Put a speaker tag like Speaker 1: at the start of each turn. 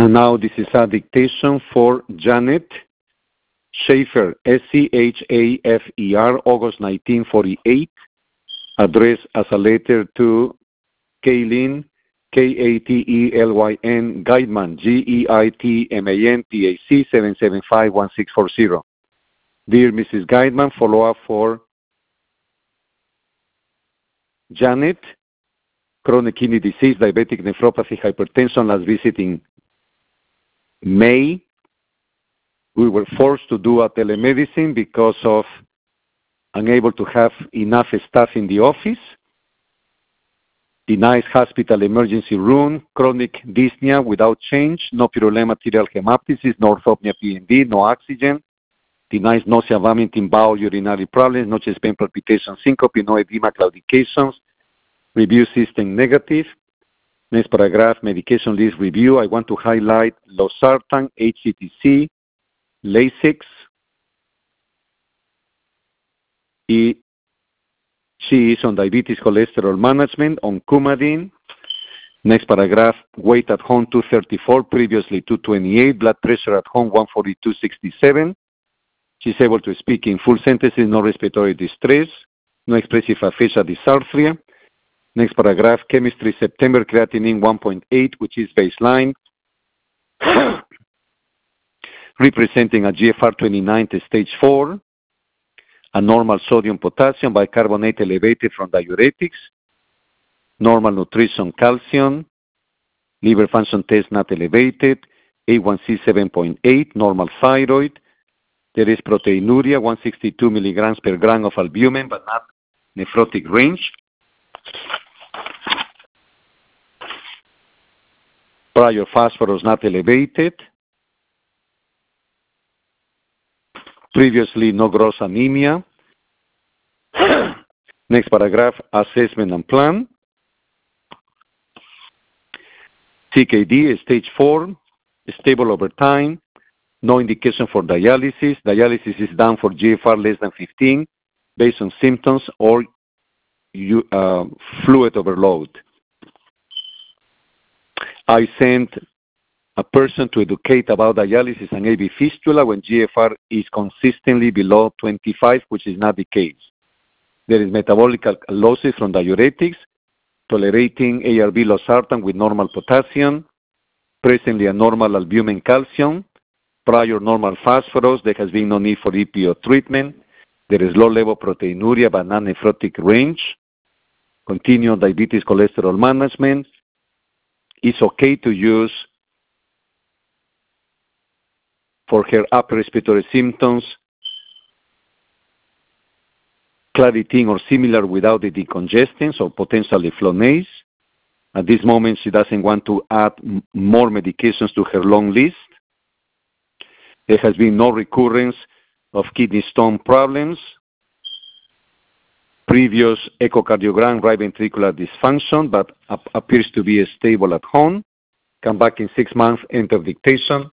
Speaker 1: And now this is a dictation for Janet Schaefer, Schafer, August 1948, addressed as a letter to Kaylin, Katelyn, Geitman, Geitman, PAC 7751640. Dear Mrs. Geitman, follow-up for Janet, chronic kidney disease, diabetic nephropathy, hypertension, last visit in May. We were forced to do a telemedicine because of unable to have enough staff in the office. Denies hospital emergency room, chronic dyspnea without change, no purulent material hemoptysis, no orthopnea PND, no oxygen. Denies nausea, vomiting, bowel, urinary problems, no chest pain, palpitation, syncope, no edema, claudications. Review system negative. Next paragraph, medication list review. I want to highlight losartan, HCTC, Lasix. She is on diabetes cholesterol management, on Coumadin. Next paragraph, weight at home 234, previously 228, blood pressure at home 142/67. She's able to speak in full sentences, no respiratory distress, no expressive aphasia dysarthria. Next paragraph, chemistry September, creatinine 1.8, which is baseline, representing a GFR 29 to stage 4, a normal sodium potassium, bicarbonate elevated from diuretics, normal nutrition calcium, liver function test not elevated, A1C 7.8, normal thyroid. There is proteinuria, 162 milligrams per gram of albumin, but not nephrotic range. Prior phosphorus not elevated. Previously no gross anemia. Next paragraph, assessment and plan. CKD, stage 4, stable over time, no indication for dialysis. Dialysis is done for GFR less than 15 based on symptoms or fluid overload. I sent a person to educate about dialysis and AV fistula when GFR is consistently below 25, which is not the case. There is metabolic alkalosis from diuretics, tolerating ARB losartan with normal potassium, presently a normal albumin calcium, prior normal phosphorus. There has been no need for EPO treatment. There is low level proteinuria but not nephrotic range. Continued diabetes cholesterol management. It's okay to use for her upper respiratory symptoms Claritin or similar without the decongestants or potentially Flonase. At this moment, she doesn't want to add more medications to her long list. There has been no recurrence of kidney stone problems. Previous echocardiogram, right ventricular dysfunction, but appears to be stable at home. Come back in 6 months, end of dictation.